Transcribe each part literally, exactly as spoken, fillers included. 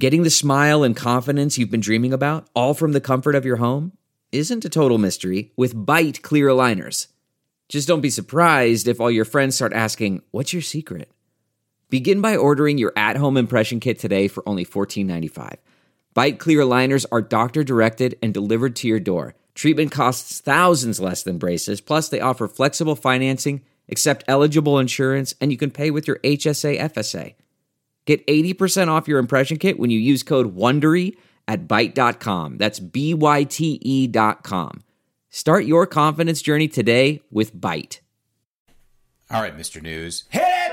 Getting the smile and confidence you've been dreaming about, all from the comfort of your home, isn't a total mystery with Byte clear aligners. Just don't be surprised if all your friends start asking, "What's your secret?" Begin by ordering your at-home impression kit today for only fourteen ninety-five. Byte clear aligners are doctor-directed and delivered to your door. Treatment costs thousands less than braces, plus they offer flexible financing, accept eligible insurance, and you can pay with your H S A F S A. Get eighty percent off your impression kit when you use code WONDERY at byte dot com. That's B Y T E dot com. Start your confidence journey today with Byte. All right, Mister News. Hit it!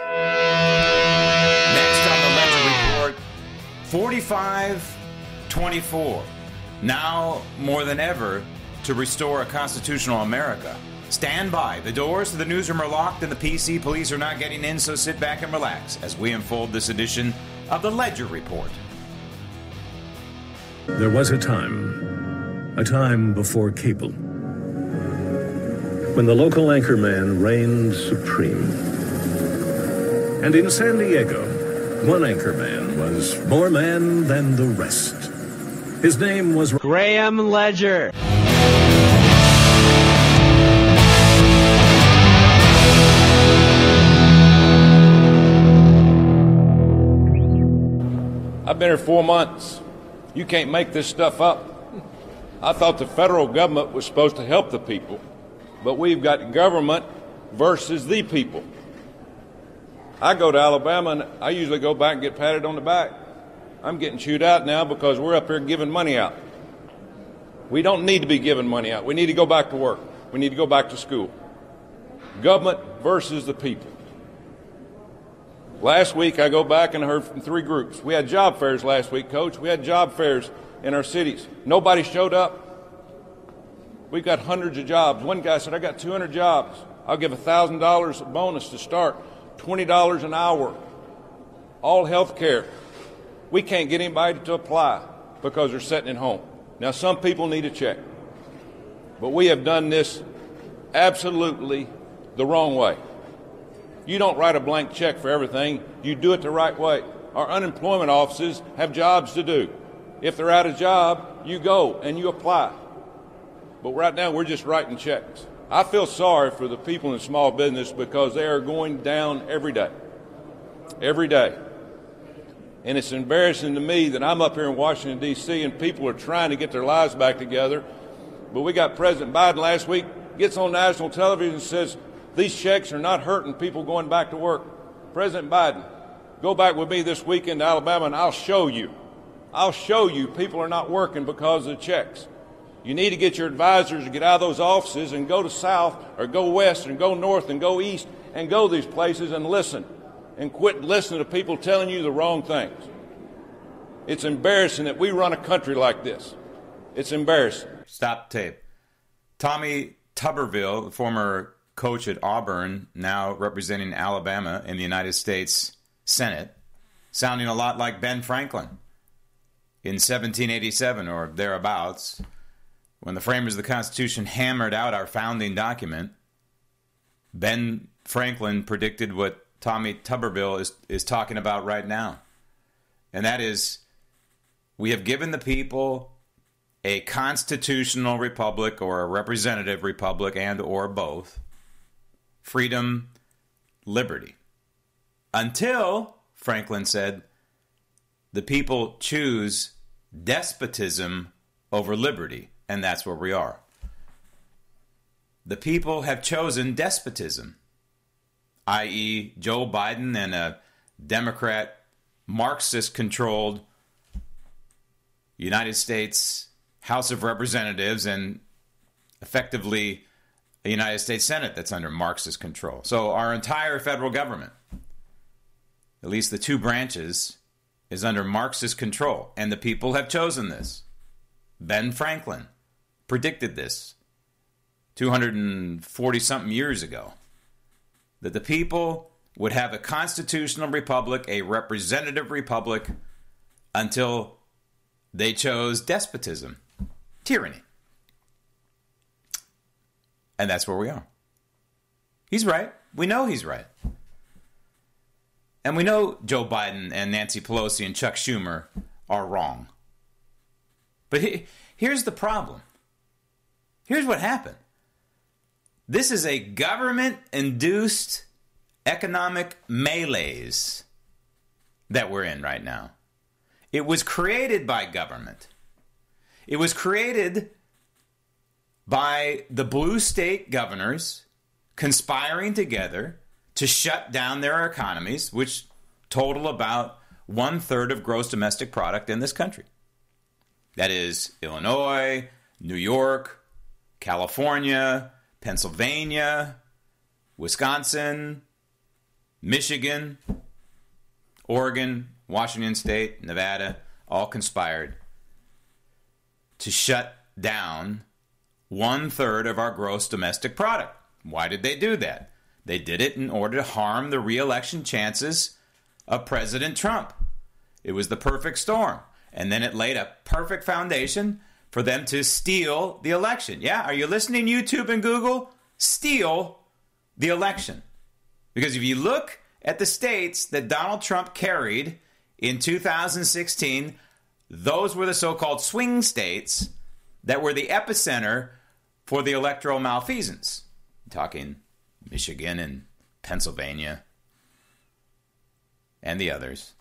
Next on the Ledger Report, forty-five twenty-four. Now more than ever to restore a constitutional America. Stand by. The doors to the newsroom are locked and the P C police are not getting in, so sit back and relax as we unfold this edition of the Ledger Report. There was a time, a time before cable, when the local anchorman reigned supreme. And in San Diego, one anchorman was more man than the rest. His name was Graham Ledger. I've been here four months. You can't make this stuff up. I thought the federal government was supposed to help the people, but we've got government versus the people. I go to Alabama, and I usually go back and get patted on the back. I'm getting chewed out now because we're up here giving money out. We don't need to be giving money out. We need to go back to work. We need to go back to school. Government versus the people. Last week, I go back and I heard from three groups. We had job fairs last week, Coach. We had job fairs in our cities. Nobody showed up. We've got hundreds of jobs. One guy said, I got two hundred jobs. I'll give one thousand dollars bonus to start, twenty dollars an hour, all health care. We can't get anybody to apply because they're sitting at home. Now, some people need a check, but we have done this absolutely the wrong way. You don't write a blank check for everything. You do it the right way. Our unemployment offices have jobs to do. If they're out of job, you go and you apply. But right now, we're just writing checks. I feel sorry for the people in small business because they are going down every day. Every day. And it's embarrassing to me that I'm up here in Washington, D C, and people are trying to get their lives back together. But we got President Biden last week, gets on national television and says, these checks are not hurting people going back to work. President Biden, go back with me this weekend to Alabama and I'll show you. I'll show you people are not working because of the checks. You need to get your advisors to get out of those offices and go to south or go west and go north and go east and go these places and listen and quit listening to people telling you the wrong things. It's embarrassing that we run a country like this. It's embarrassing. Stop tape. Tommy Tuberville, the former coach at Auburn, now representing Alabama in the United States Senate, sounding a lot like Ben Franklin in seventeen eighty-seven or thereabouts, when the framers of the Constitution hammered out our founding document. Ben Franklin predicted what Tommy Tuberville is, is talking about right now. And that is, we have given the people a constitutional republic or a representative republic and or both, freedom, liberty. Until, Franklin said, the people choose despotism over liberty. And that's where we are. The people have chosen despotism, that is. Joe Biden and a Democrat, Marxist-controlled United States House of Representatives and effectively a United States Senate that's under Marxist control. So our entire federal government, at least the two branches, is under Marxist control. And the people have chosen this. Ben Franklin predicted this two hundred forty-something years ago, that the people would have a constitutional republic, a representative republic, until they chose despotism, tyranny. And that's where we are. He's right. We know he's right. And we know Joe Biden and Nancy Pelosi and Chuck Schumer are wrong. But he, here's the problem. Here's what happened. This is a government-induced economic malaise that we're in right now. It was created by government. It was created by the blue state governors conspiring together to shut down their economies, which total about one-third of gross domestic product in this country. That is Illinois, New York, California, Pennsylvania, Wisconsin, Michigan, Oregon, Washington State, Nevada, all conspired to shut down one-third of our gross domestic product. Why did they do that? They did it in order to harm the re-election chances of President Trump. It was the perfect storm. And then it laid a perfect foundation for them to steal the election. Yeah, are you listening, YouTube and Google? Steal the election. Because if you look at the states that Donald Trump carried in two thousand sixteen, those were the so-called swing states that were the epicenter for the electoral malfeasance. I'm talking Michigan and Pennsylvania and the others.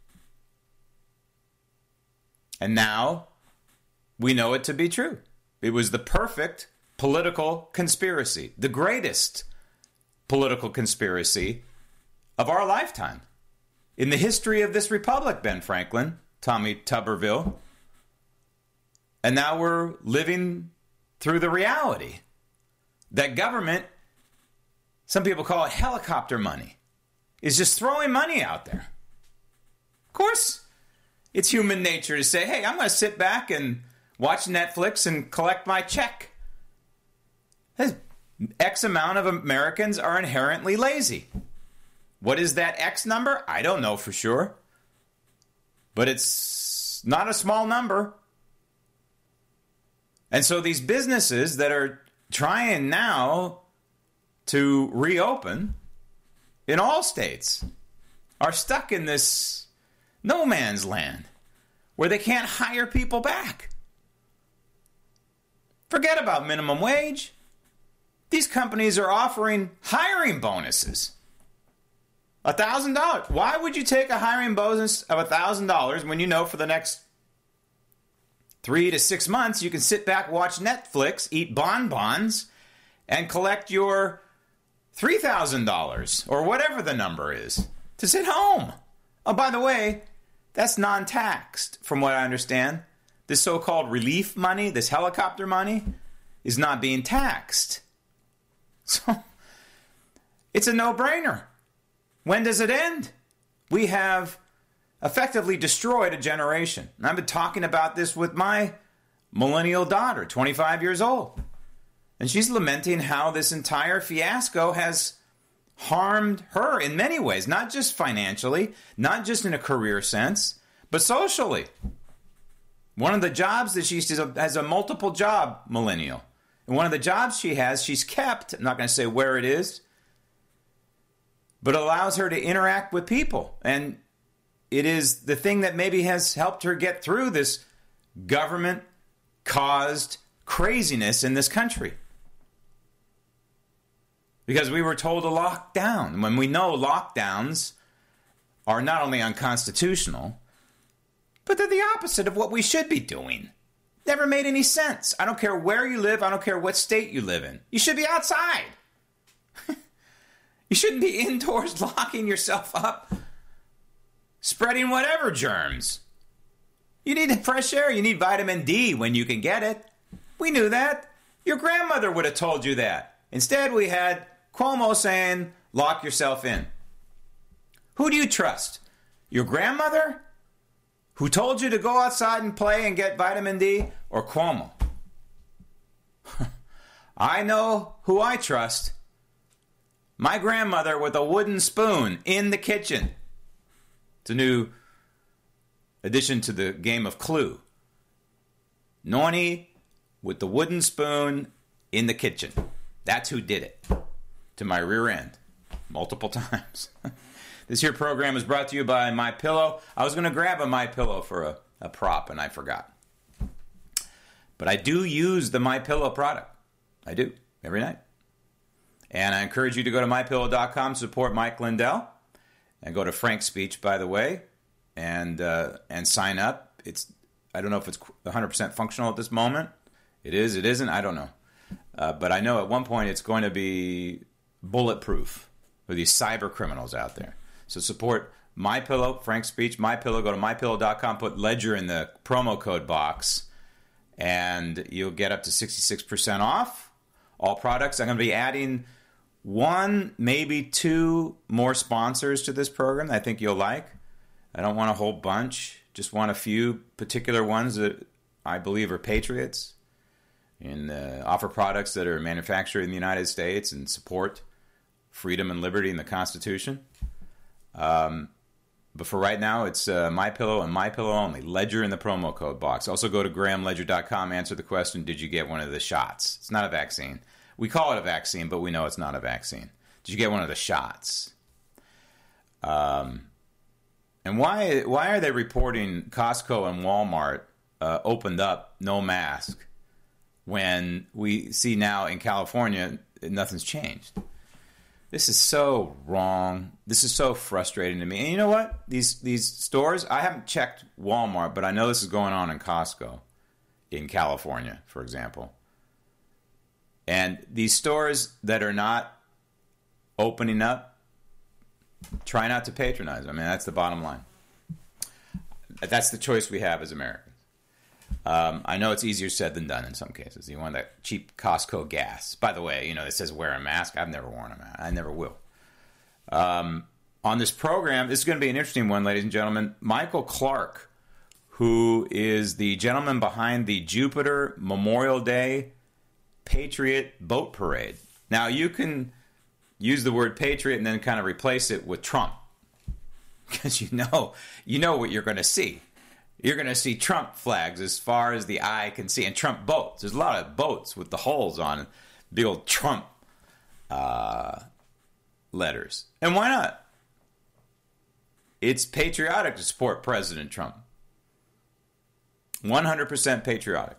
And now we know it to be true. It was the perfect political conspiracy, the greatest political conspiracy of our lifetime. In the history of this republic, Ben Franklin, Tommy Tuberville. And now we're living through the reality that government, some people call it helicopter money, is just throwing money out there. Of course, it's human nature to say, hey, I'm going to sit back and watch Netflix and collect my check. X amount of Americans are inherently lazy. What is that X number? I don't know for sure. But it's not a small number. And so these businesses that are trying now to reopen in all states are stuck in this no man's land where they can't hire people back. Forget about minimum wage. These companies are offering hiring bonuses. one thousand dollars. Why would you take a hiring bonus of one thousand dollars when you know for the next three to six months you can sit back, watch Netflix, eat bonbons, and collect your three thousand dollars or whatever the number is to sit home? Oh, by the way, that's non-taxed from what I understand. This so-called relief money, this helicopter money, is not being taxed. So it's a no-brainer. When does it end? We have effectively destroyed a generation. And I've been talking about this with my millennial daughter, twenty-five years old. And she's lamenting how this entire fiasco has harmed her in many ways, not just financially, not just in a career sense, but socially. One of the jobs that she has a multiple job millennial. And one of the jobs she has, she's kept, I'm not going to say where it is, but allows her to interact with people. And it is the thing that maybe has helped her get through this government-caused craziness in this country. Because we were told to lock down, when we know lockdowns are not only unconstitutional, but they're the opposite of what we should be doing. Never made any sense. I don't care where you live. I don't care what state you live in. You should be outside. You shouldn't be indoors locking yourself up, spreading whatever germs. You need fresh air. You need vitamin D when you can get it. We knew that. Your grandmother would have told you that. Instead, we had Cuomo saying, lock yourself in. Who do you trust? Your grandmother, who told you to go outside and play and get vitamin D, or Cuomo? I know who I trust. My grandmother with a wooden spoon in the kitchen. It's a new addition to the game of Clue. Noni with the wooden spoon in the kitchen. That's who did it to my rear end multiple times. This here program is brought to you by MyPillow. I was going to grab a MyPillow for a, a prop, and I forgot. But I do use the MyPillow product. I do, every night. And I encourage you to go to my pillow dot com, support Mike Lindell, and go to Frank's Speech, by the way, and uh, and sign up. It's I don't know if it's one hundred percent functional at this moment. It is, it isn't, I don't know. Uh, but I know at one point it's going to be bulletproof for these cyber criminals out there. So support MyPillow, Frank's Speech, MyPillow. Go to my pillow dot com, put Ledger in the promo code box, and you'll get up to sixty-six percent off all products. I'm going to be adding one, maybe two more sponsors to this program that I think you'll like. I don't want a whole bunch, just want a few particular ones that I believe are patriots and uh, offer products that are manufactured in the United States and support freedom and liberty in the Constitution. Um, but for right now, it's uh, MyPillow and MyPillow only. Ledger in the promo code box. Also go to graham ledger dot com, answer the question, did you get one of the shots? It's not a vaccine. We call it a vaccine, but we know it's not a vaccine. Did you get one of the shots? Um, and why why are they reporting Costco and Walmart uh, opened up, no mask, when we see now in California nothing's changed? This is so wrong. This is so frustrating to me. And you know what? These these stores, I haven't checked Walmart, but I know this is going on in Costco in California, for example. And these stores that are not opening up, try not to patronize them. I mean, that's the bottom line. That's the choice we have as Americans. Um, I know it's easier said than done in some cases. You want that cheap Costco gas. By the way, you know, it says wear a mask. I've never worn a mask. I never will. Um, on this program, this is going to be an interesting one, ladies and gentlemen. Michael Clark, who is the gentleman behind the Jupiter Memorial Day Patriot Boat Parade. Now, you can use the word patriot and then kind of replace it with Trump, because you know, you know what you're going to see. You're going to see Trump flags as far as the eye can see, and Trump boats. There's a lot of boats with the holes on it, big old Trump uh, letters. And why not? It's patriotic to support President Trump. one hundred percent patriotic.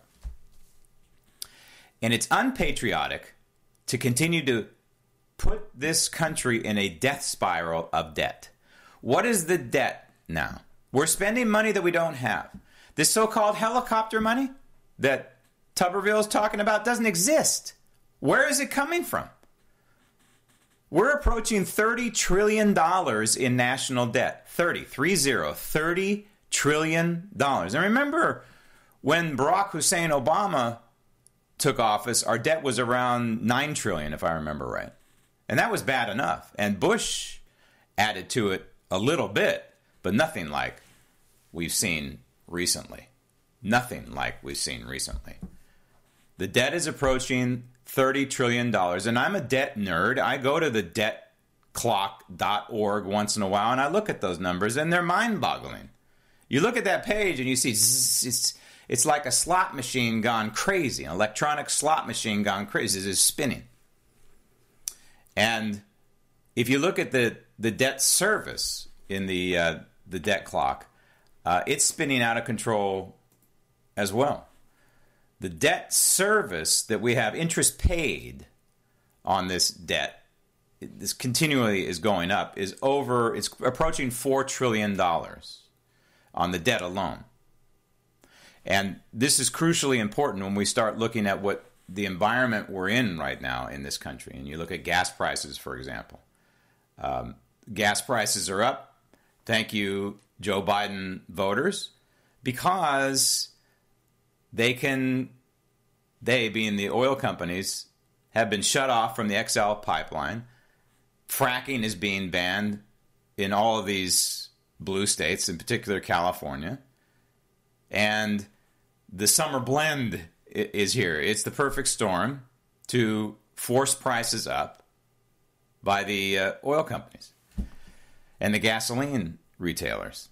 And it's unpatriotic to continue to put this country in a death spiral of debt. What is the debt now? We're spending money that we don't have. This so-called helicopter money that Tuberville is talking about doesn't exist. Where is it coming from? We're approaching thirty trillion dollars in national debt. thirty, three zero, thirty trillion dollars. And remember, when Barack Hussein Obama took office, our debt was around nine trillion dollars, if I remember right. And that was bad enough. And Bush added to it a little bit, but nothing like we've seen recently. Nothing like we've seen recently. The debt is approaching thirty trillion dollars. And I'm a debt nerd. I go to the debt clock dot org once in a while, and I look at those numbers, and they're mind-boggling. You look at that page, and you see zzz, it's, it's like a slot machine gone crazy, an electronic slot machine gone crazy. It is spinning. And if you look at the, the debt service in the uh, the debt clock, uh, it's spinning out of control as well. The debt service that we have, interest paid on this debt, this continually is going up, is over, it's approaching four trillion dollars on the debt alone. And this is crucially important when we start looking at what the environment we're in right now in this country. And you look at gas prices, for example. Um, gas prices are up. Thank you, Joe Biden voters, because they can, they being the oil companies, have been shut off from the X L pipeline. Fracking is being banned in all of these blue states, in particular California. And the summer blend is here. It's the perfect storm to force prices up by the uh, oil companies and the gasoline retailers.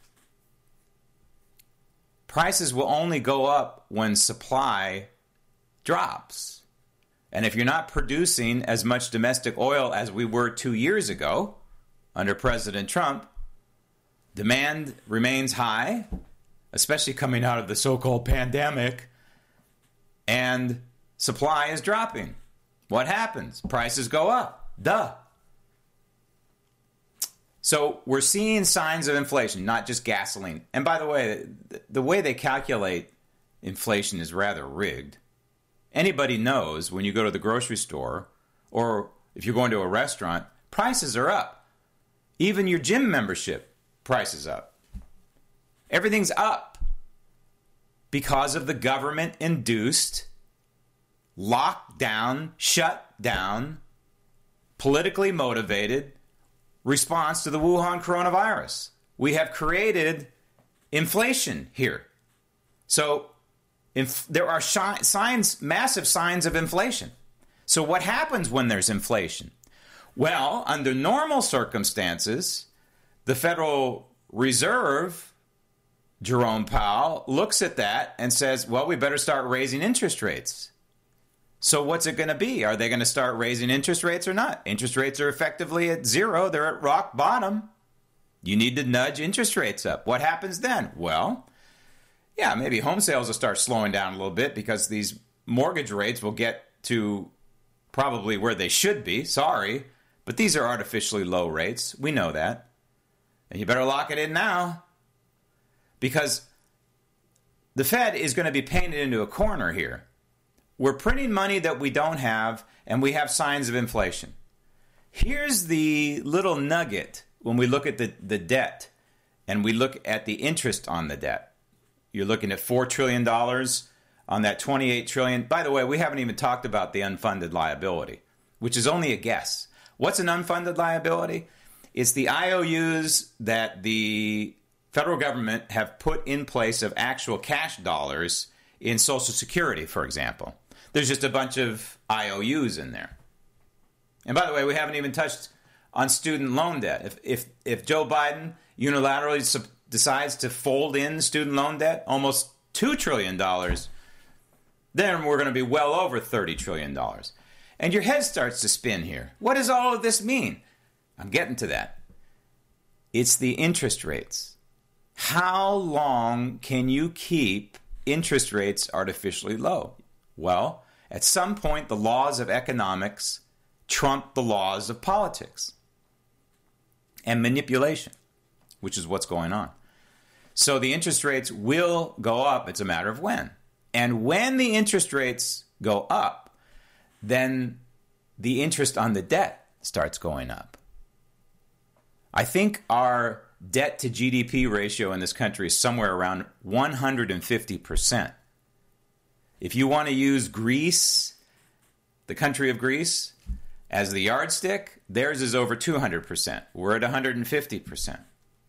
Prices will only go up when supply drops. And if you're not producing as much domestic oil as we were two years ago under President Trump, Demand remains high, especially coming out of the so-called pandemic, and supply is dropping. What happens? Prices go up. Duh. So we're seeing signs of inflation, not just gasoline. And by the way, the way they calculate inflation is rather rigged. Anybody knows when you go to the grocery store or if you're going to a restaurant, prices are up. Even your gym membership price is up. Everything's up because of the government-induced lockdown, shut down, politically motivated response to the Wuhan coronavirus. We have created inflation here. So if there are shi- signs, massive signs of inflation. So what happens when there's inflation? Well, under normal circumstances, the Federal Reserve, Jerome Powell, looks at that and says, well, we better start raising interest rates. So what's it going to be? Are they going to start raising interest rates or not? Interest rates are effectively at zero. They're at rock bottom. You need to nudge interest rates up. What happens then? Well, yeah, maybe home sales will start slowing down a little bit because these mortgage rates will get to probably where they should be. Sorry, but these are artificially low rates. We know that. And you better lock it in now because the Fed is going to be painted into a corner here. We're printing money that we don't have, and we have signs of inflation. Here's the little nugget when we look at the, the debt and we look at the interest on the debt. You're looking at four trillion dollars on that twenty-eight trillion dollars. By the way, we haven't even talked about the unfunded liability, which is only a guess. What's an unfunded liability? It's the I O Us that the federal government have put in place of actual cash dollars in Social Security, for example. There's just a bunch of I O Us in there. And by the way, we haven't even touched on student loan debt. If if, if Joe Biden unilaterally sub- decides to fold in student loan debt, almost two trillion dollars, then we're going to be well over thirty trillion dollars. And your head starts to spin here. What does all of this mean? I'm getting to that. It's the interest rates. How long can you keep interest rates artificially low? Well, at some point, the laws of economics trump the laws of politics and manipulation, which is what's going on. So the interest rates will go up. It's a matter of when. And when the interest rates go up, then the interest on the debt starts going up. I think our debt to G D P ratio in this country is somewhere around one hundred fifty percent. If you want to use Greece, the country of Greece, as the yardstick, theirs is over two hundred percent. We're at one hundred fifty percent.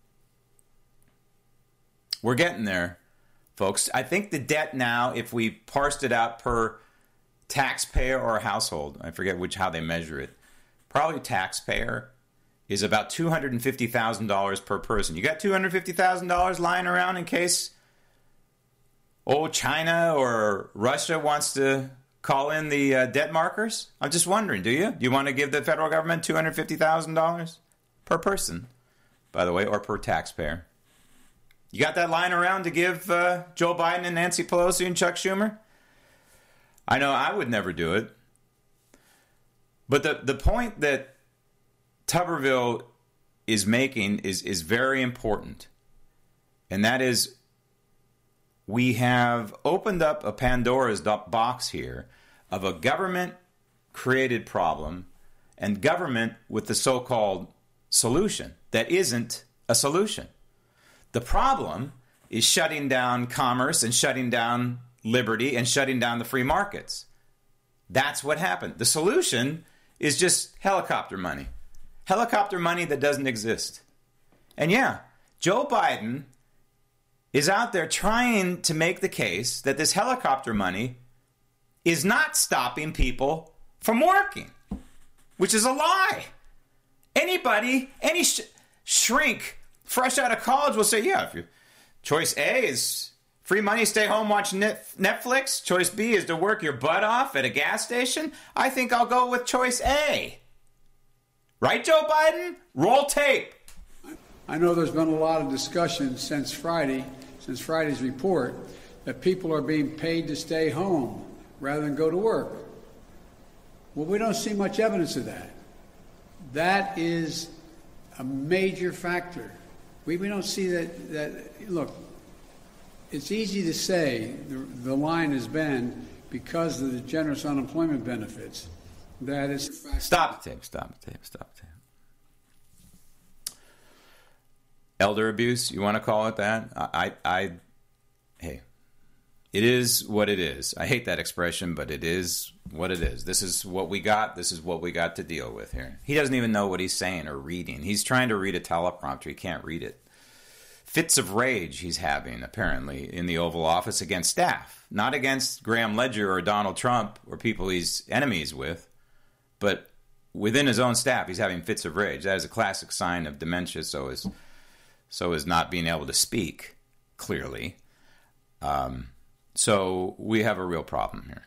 We're getting there, folks. I think the debt now, if we parsed it out per taxpayer or household, I forget which how they measure it, probably taxpayer is about two hundred fifty thousand dollars per person. You got two hundred fifty thousand dollars lying around in case oh, China or Russia wants to call in the uh, debt markers? I'm just wondering, do you? Do you want to give the federal government two hundred fifty thousand dollars per person, by the way, or per taxpayer? You got that lying around to give uh, Joe Biden and Nancy Pelosi and Chuck Schumer? I know I would never do it. But the, the point that Tuberville is making is, is very important. And that is, we have opened up a Pandora's box here of a government-created problem and government with the so-called solution that isn't a solution. The problem is shutting down commerce and shutting down liberty and shutting down the free markets. That's what happened. The solution is just helicopter money. Helicopter money that doesn't exist. And yeah, Joe Biden is out there trying to make the case that this helicopter money is not stopping people from working, which is a lie. Anybody, any sh- shrink fresh out of college will say, yeah, if your choice A is free money, stay home, watch net- Netflix. Choice B is to work your butt off at a gas station. I think I'll go with choice A. Right, Joe Biden? Roll tape. I know there's been a lot of discussion since Friday, since Friday's report, that people are being paid to stay home rather than go to work. Well, we don't see much evidence of that. That is a major factor. We, we don't see that, that, look, it's easy to say, the, the line has been, because of the generous unemployment benefits, that is... Stop the tape, stop the tape, stop the tape. Elder abuse, you want to call it that? I, I, I, hey, it is what it is. I hate that expression, but it is what it is. This is what we got. This is what we got to deal with here. He doesn't even know what he's saying or reading. He's trying to read a teleprompter. He can't read it. Fits of rage he's having, apparently, in the Oval Office against staff. Not against Graham Ledger or Donald Trump or people he's enemies with, but within his own staff, he's having fits of rage. That is a classic sign of dementia, so is... so as not being able to speak clearly. Um, so we have a real problem here.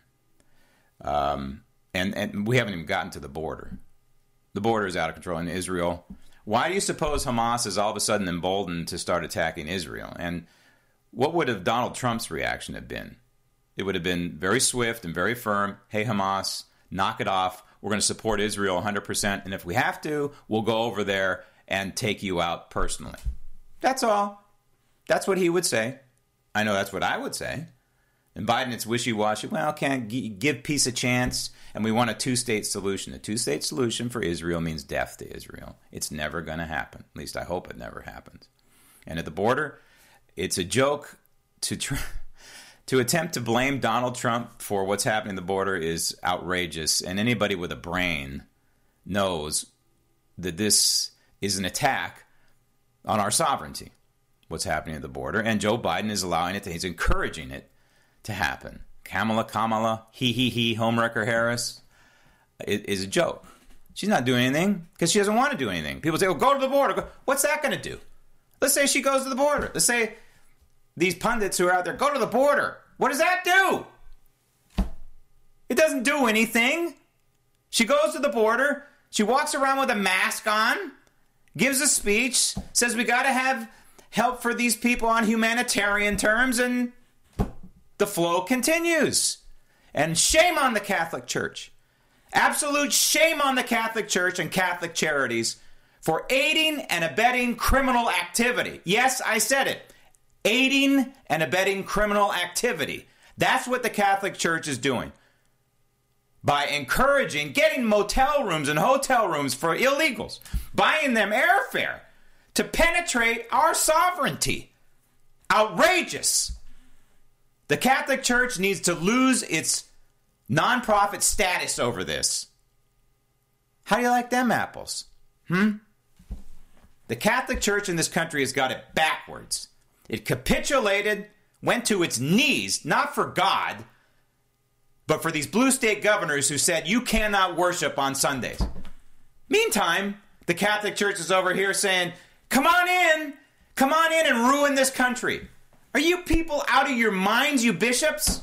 Um, and, and we haven't even gotten to the border. The border is out of control in Israel. Why do you suppose Hamas is all of a sudden emboldened to start attacking Israel? And what would have Donald Trump's reaction have been? It would have been very swift and very firm. Hey, Hamas, knock it off. We're going to support Israel one hundred percent. And if we have to, we'll go over there and take you out personally. That's all. That's what he would say. I know that's what I would say. And Biden, it's wishy-washy. Well, can't g- give peace a chance. And we want a two-state solution. A two-state solution for Israel means death to Israel. It's never going to happen. At least I hope it never happens. And at the border, it's a joke to try, to attempt to blame Donald Trump for what's happening at the border is outrageous. And anybody with a brain knows that this is an attack on our sovereignty, what's happening at the border. And Joe Biden is allowing it to, he's encouraging it to happen. Kamala, Kamala, he, he, he, homewrecker Harris, it is a joke. She's not doing anything because she doesn't want to do anything. People say, well, go to the border. What's that going to do? Let's say she goes to the border. Let's say these pundits who are out there, go to the border. What does that do? It doesn't do anything. She goes to the border. She walks around with a mask on, gives a speech, says we got to have help for these people on humanitarian terms, and the flow continues. And shame on the Catholic Church. Absolute shame on the Catholic Church and Catholic charities for aiding and abetting criminal activity. Yes, I said it. Aiding and abetting criminal activity. That's what the Catholic Church is doing. By encouraging, getting motel rooms and hotel rooms for illegals, buying them airfare to penetrate our sovereignty. Outrageous. The Catholic Church needs to lose its nonprofit status over this. How do you like them apples? Hmm? The Catholic Church in this country has got it backwards. It capitulated, went to its knees, not for God, but for these blue state governors who said you cannot worship on Sundays. Meantime, the Catholic Church is over here saying, come on in, come on in and ruin this country. Are you people out of your minds, you bishops?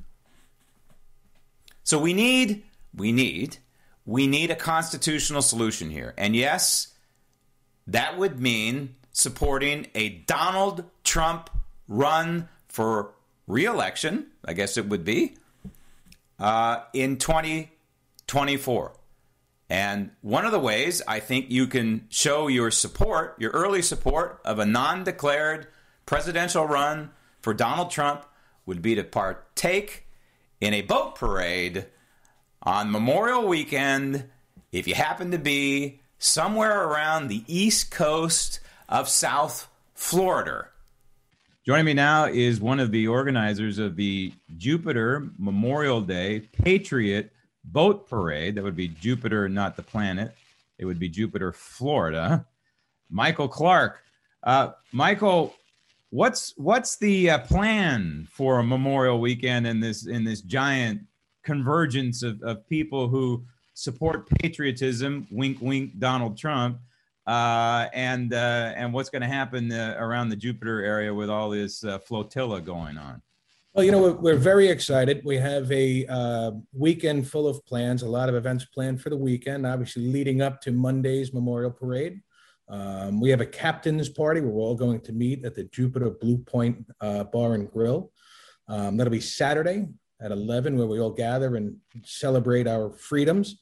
So we need, we need, we need a constitutional solution here. And yes, that would mean supporting a Donald Trump run for re-election, I guess it would be, uh, in twenty twenty-four. And one of the ways I think you can show your support, your early support of a non-declared presidential run for Donald Trump would be to partake in a boat parade on Memorial Weekend if you happen to be somewhere around the east coast of South Florida. Joining me now is one of the organizers of the Jupiter Memorial Day Patriot Boat Parade. That would be Jupiter, not the planet. It would be Jupiter, Florida. Michael Clark. Uh, Michael, what's what's the uh, plan for a Memorial Weekend in this in this giant convergence of, of people who support patriotism? Wink, wink, Donald Trump. Uh, and uh, and what's going to happen uh, around the Jupiter area with all this uh, flotilla going on? Well, you know, we're, we're very excited. We have a uh, weekend full of plans, a lot of events planned for the weekend, obviously leading up to Monday's Memorial Parade. Um, we have a captain's party where we're all going to meet at the Jupiter Blue Point uh, Bar and Grill. Um, that'll be Saturday at eleven, where we all gather and celebrate our freedoms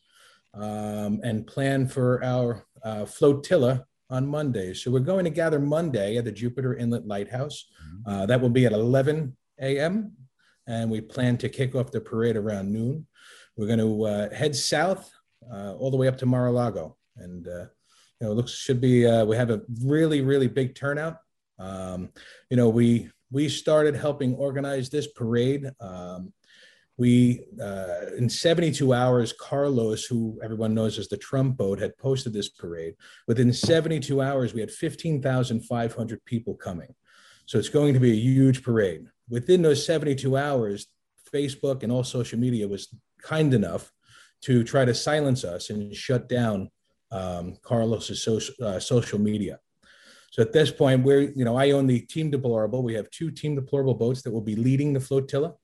um, and plan for our uh, flotilla on Monday. So we're going to gather Monday at the Jupiter Inlet Lighthouse. Uh, that will be at eleven a.m. and we plan to kick off the parade around noon. We're going to uh, head south uh, all the way up to Mar-a-Lago, and uh, you know, it looks should be. Uh, we have a really, really big turnout. Um, you know, we we started helping organize this parade. Um, we uh, in seventy-two hours, Carlos, who everyone knows as the Trump boat, had posted this parade. Within seventy-two hours, we had fifteen thousand five hundred people coming. So it's going to be a huge parade. Within those seventy-two hours, Facebook and all social media was kind enough to try to silence us and shut down um, Carlos's social, uh, social media. So at this point, we're, you know, I own the Team Deplorable. We have two Team Deplorable boats that will be leading the flotilla.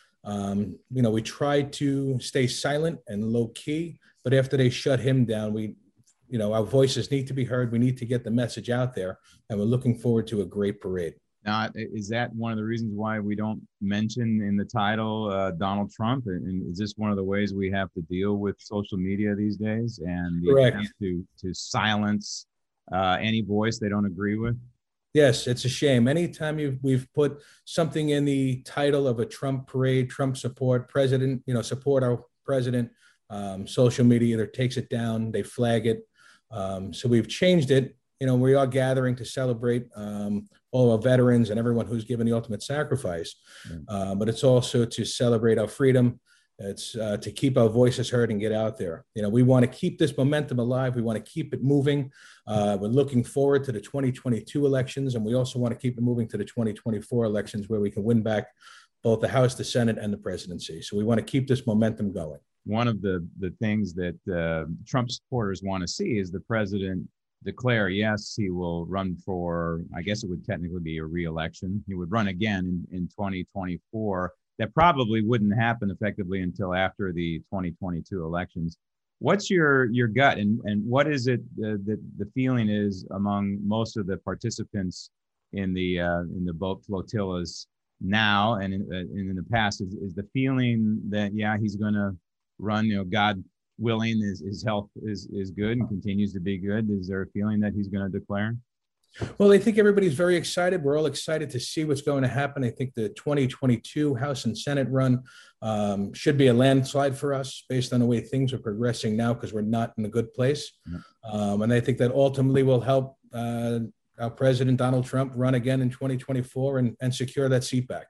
Um, you know, we tried to stay silent and low key, but after they shut him down, we, you know, our voices need to be heard. We need to get the message out there, and we're looking forward to a great parade. Now, is that one of the reasons why we don't mention in the title uh, Donald Trump? And is this one of the ways we have to deal with social media these days and the Correct. attempt to to silence uh, any voice they don't agree with? Yes, it's a shame. Anytime you've, we've put something in the title of a Trump parade, Trump support, president, you know, support our president, um, social media either takes it down, they flag it. Um, so we've changed it. You know, we are gathering to celebrate um, all our veterans and everyone who's given the ultimate sacrifice. Mm. Uh, but it's also to celebrate our freedom. It's uh, to keep our voices heard and get out there. You know, we want to keep this momentum alive. We want to keep it moving. Uh, we're looking forward to the twenty twenty-two elections, and we also want to keep it moving to the twenty twenty-four elections, where we can win back both the House, the Senate, and the presidency. So we want to keep this momentum going. One of the, the things that uh, Trump supporters want to see is the president declare, yes, he will run for, I guess it would technically be a re-election. He would run again in, in twenty twenty-four. That probably wouldn't happen effectively until after the twenty twenty-two elections. What's your your gut, and, and what is it uh, that the feeling is among most of the participants in the uh, in the boat flotillas now and in, uh, and in the past? Is, is the feeling that, yeah, he's going to run, you know, God willing, his, his health is, is good and continues to be good? Is there a feeling that he's going to declare? Well, I think everybody's very excited. We're all excited to see what's going to happen. I think the twenty twenty-two House and Senate run um, should be a landslide for us based on the way things are progressing now, because we're not in a good place. Yeah. Um, and I think that ultimately will help uh, our President Donald Trump run again in twenty twenty-four and, and secure that seat back.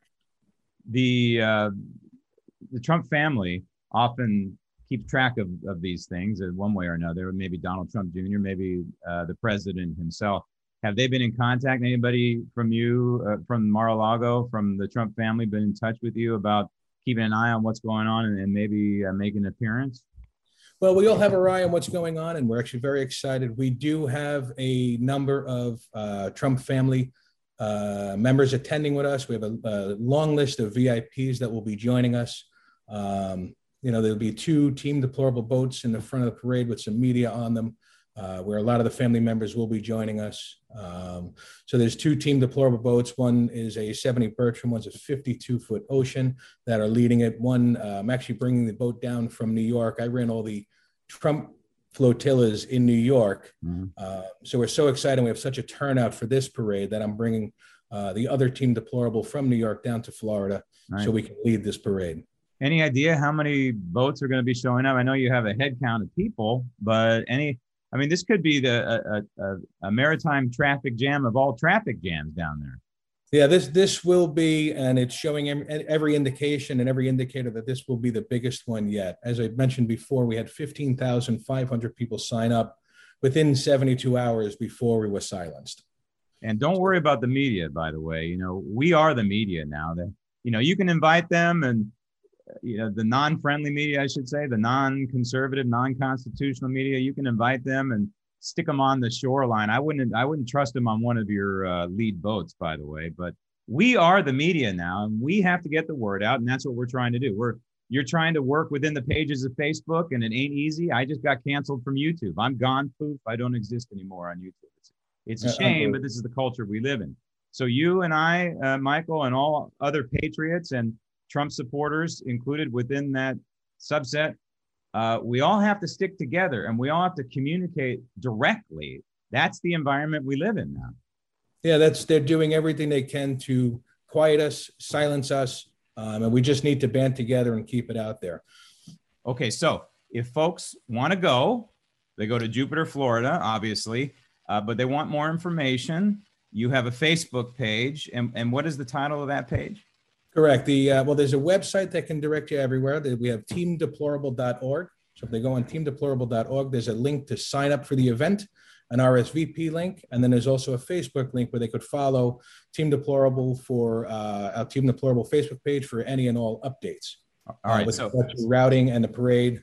The, uh, the Trump family often keeps track of, of these things in one way or another. Maybe Donald Trump Junior, maybe uh, the president himself. Have they been in contact? Anybody from you, uh, from Mar-a-Lago, from the Trump family, been in touch with you about keeping an eye on what's going on and, and maybe uh, making an appearance? Well, we all have our eye on what's going on, and we're actually very excited. We do have a number of uh, Trump family uh, members attending with us. We have a, a long list of V I Ps that will be joining us. Um, you know, there'll be two Team Deplorable boats in the front of the parade with some media on them, Uh, where a lot of the family members will be joining us. Um, so there's two Team Deplorable boats. One is a seventy Bertram, one's a fifty-two foot Ocean that are leading it. One, uh, I'm actually bringing the boat down from New York. I ran all the Trump flotillas in New York. Mm-hmm. Uh, so we're so excited. We have such a turnout for this parade that I'm bringing uh, the other Team Deplorable from New York down to Florida. Nice. So we can lead this parade. Any idea how many boats are going to be showing up? I know you have a head count of people, but any... I mean, this could be the a, a, a maritime traffic jam of all traffic jams down there. Yeah, this this will be, and it's showing every indication and every indicator that this will be the biggest one yet. As I mentioned before, we had fifteen thousand five hundred people sign up within seventy-two hours before we were silenced. And don't worry about the media, by the way. You know, we are the media now. That, you know, you can invite them, and you know, the non-friendly media, I should say, the non-conservative, non-constitutional media, you can invite them and stick them on the shoreline. I wouldn't, I wouldn't trust them on one of your uh, lead boats, by the way, but we are the media now, and we have to get the word out. And that's what we're trying to do. We're, You're trying to work within the pages of Facebook, and it ain't easy. I just got canceled from YouTube. I'm gone, poof. I don't exist anymore on YouTube. It's, it's a shame, but this is the culture we live in. So you and I, uh, Michael, and all other patriots and Trump supporters included within that subset, uh, we all have to stick together, and we all have to communicate directly. That's the environment we live in now. Yeah, that's they're doing everything they can to quiet us, silence us, um, and we just need to band together and keep it out there. Okay, so if folks want to go, they go to Jupiter, Florida, obviously, uh, but they want more information. You have a Facebook page, and, and what is the title of that page? Correct. The uh, well, there's a website that can direct you everywhere. We have team deplorable dot org. So if they go on team deplorable dot org, there's a link to sign up for the event, an R S V P link, and then there's also a Facebook link where they could follow Team Deplorable for uh, our Team Deplorable Facebook page for any and all updates. All right, uh, with so the routing and the parade.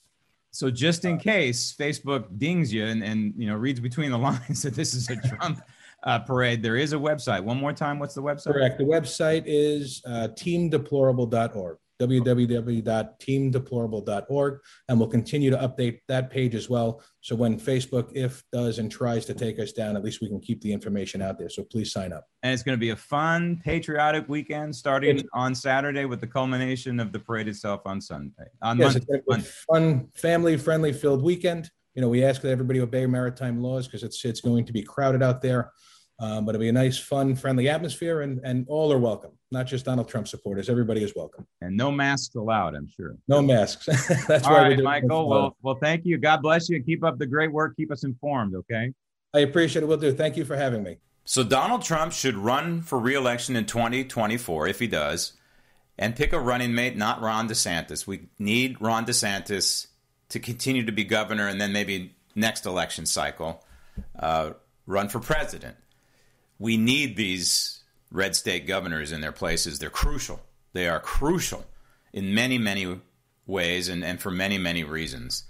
So just in case Facebook dings you and, and you know reads between the lines that this is a Trump uh, parade, there is a website. One more time, what's the website? Correct. The website is uh, team deplorable dot org. w w w dot team deplorable dot org, and we'll continue to update that page as well. So when Facebook, if does and tries to take us down, at least we can keep the information out there. So please sign up. And it's going to be a fun, patriotic weekend starting it's, on Saturday with the culmination of the parade itself on Sunday. On yes, Monday. It's a fun, family-friendly filled weekend. You know, we ask that everybody obey maritime laws because it's it's going to be crowded out there. Um, but it'll be a nice, fun, friendly atmosphere, and, and all are welcome, not just Donald Trump supporters. Everybody is welcome. And no masks allowed, I'm sure. No masks. That's all why right, we're doing Michael. Well, well, thank you. God bless you. Keep up the great work. Keep us informed, okay? I appreciate it. Will do. Thank you for having me. So Donald Trump should run for re-election in twenty twenty-four, if he does, and pick a running mate, not Ron DeSantis. We need Ron DeSantis to continue to be governor, and then maybe next election cycle, uh, run for president. We need these red state governors in their places. They're crucial. They are crucial in many, many ways and, and for many, many reasons.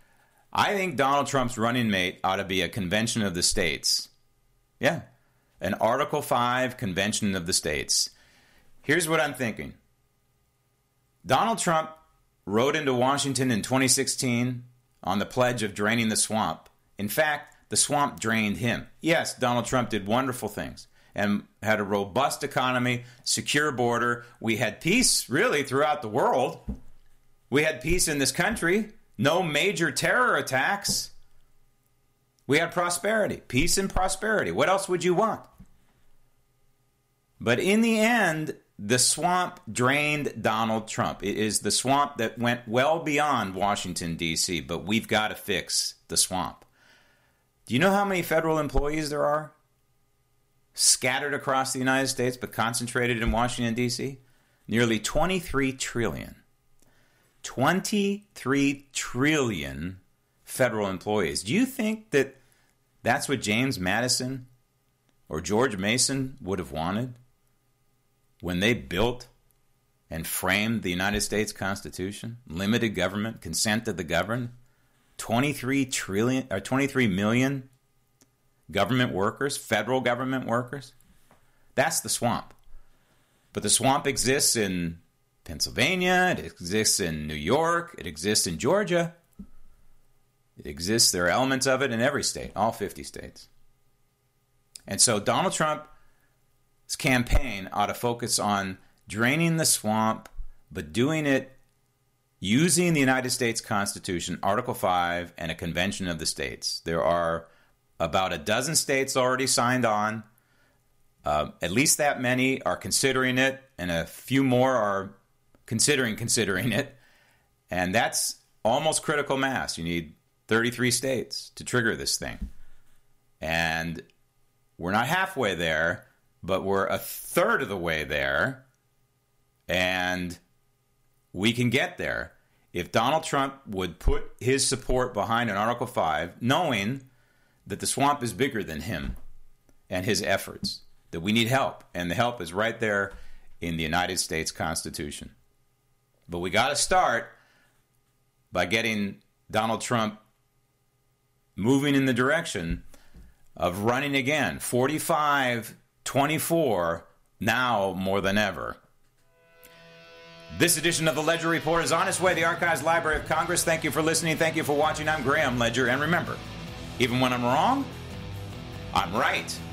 I think Donald Trump's running mate ought to be a convention of the states. Yeah, an Article five convention of the states. Here's what I'm thinking. Donald Trump rode into Washington in twenty sixteen on the pledge of draining the swamp. In fact, the swamp drained him. Yes, Donald Trump did wonderful things and had a robust economy, secure border. We had peace, really, throughout the world. We had peace in this country. No major terror attacks. We had prosperity, peace and prosperity. What else would you want? But in the end, the swamp drained Donald Trump. It is the swamp that went well beyond Washington, D C, but we've got to fix the swamp. Do you know how many federal employees there are scattered across the United States but concentrated in Washington, D C? Nearly twenty-three trillion. twenty-three trillion federal employees. Do you think that that's what James Madison or George Mason would have wanted when they built and framed the United States Constitution? Limited government, consent of the governed. twenty-three trillion or twenty-three million government workers, federal government workers. That's the swamp. But the swamp exists in Pennsylvania, it exists in New York, it exists in Georgia. It exists, there are elements of it in every state, all fifty states. And so Donald Trump's campaign ought to focus on draining the swamp, but doing it using the United States Constitution, Article five, and a convention of the states. There are about a dozen states already signed on. Uh, at least that many are considering it, and a few more are considering considering it. And that's almost critical mass. You need thirty-three states to trigger this thing. And we're not halfway there, but we're a third of the way there. And we can get there if Donald Trump would put his support behind an Article five, knowing that the swamp is bigger than him and his efforts, that we need help, and the help is right there in the United States Constitution. But we got to start by getting Donald Trump moving in the direction of running again. forty-five twenty-four now more than ever. This edition of the Ledger Report is on its way to the Archives Library of Congress. Thank you for listening. Thank you for watching. I'm Graham Ledger. And remember, even when I'm wrong, I'm right.